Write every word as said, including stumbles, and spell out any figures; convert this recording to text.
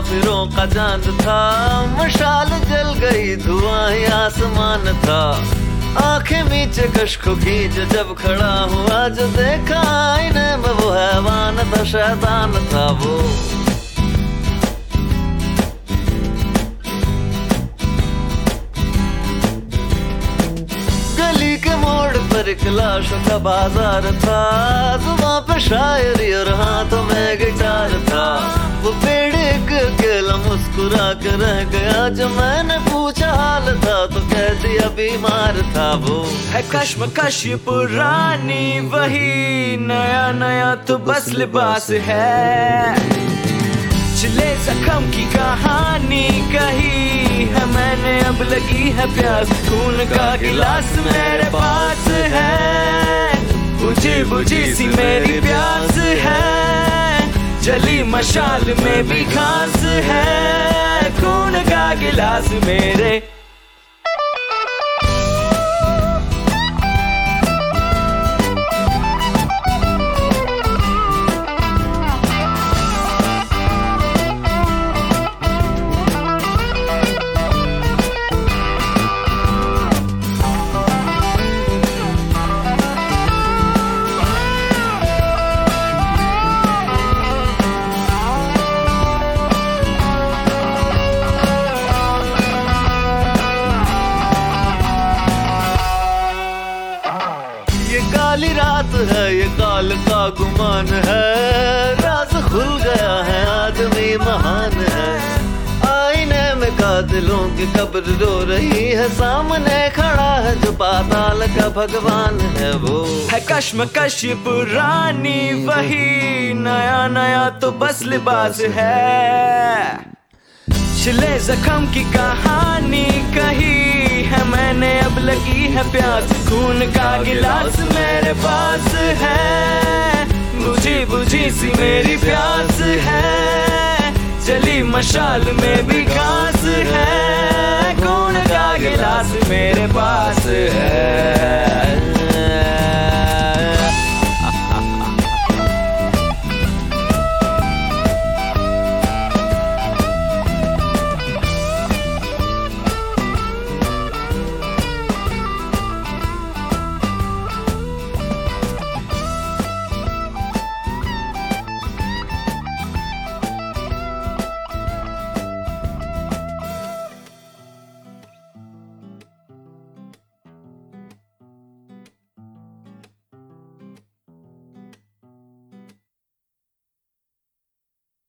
मुसाफिरों का चांद था, मशाल जल गई धुआं ही आसमान था। आंखें नीचे कश को खींच जब खड़ा हुआ, जो देखा आईने में वो हैवान था, शैतान था वो। गली के मोड़ पर एक लाशों का बाजार था, जुबां पे शायरी और हाथों में गिटार था। वो पेड़ एक अकेला मुस्कुरा के रह गया, जो मैंने पूछा हाल था तो कह दिया बीमार था वो। है कश्मकश ये पुरानी, वही नया नया तो बस लिबास है। चले जख्म की कहानी कही है मैंने, अब लगी है प्यास, खून का गिलास मेरे पास है। बुझी बुझी सी मेरी प्यास है, जली मशाल में भी घास है, खून का गिलास मेरे। ये काली रात है, ये काल का गुमान है, राज खुल गया है, आदमी महान है। आईने में कातिलों की कब्र रो रही है, सामने खड़ा है जो पाताल का भगवान है वो। है कश्मकश ये पुरानी, वही नया नया तो बस लिबास है। छिले जख्म की कहानी कही है मैंने, अब लगी है प्यास, खून का गिलास मेरे पास है। बुझी बुझी सी मेरी प्यास है, जली मशाल में भी घास है, खून का गिलास मेरे पास है।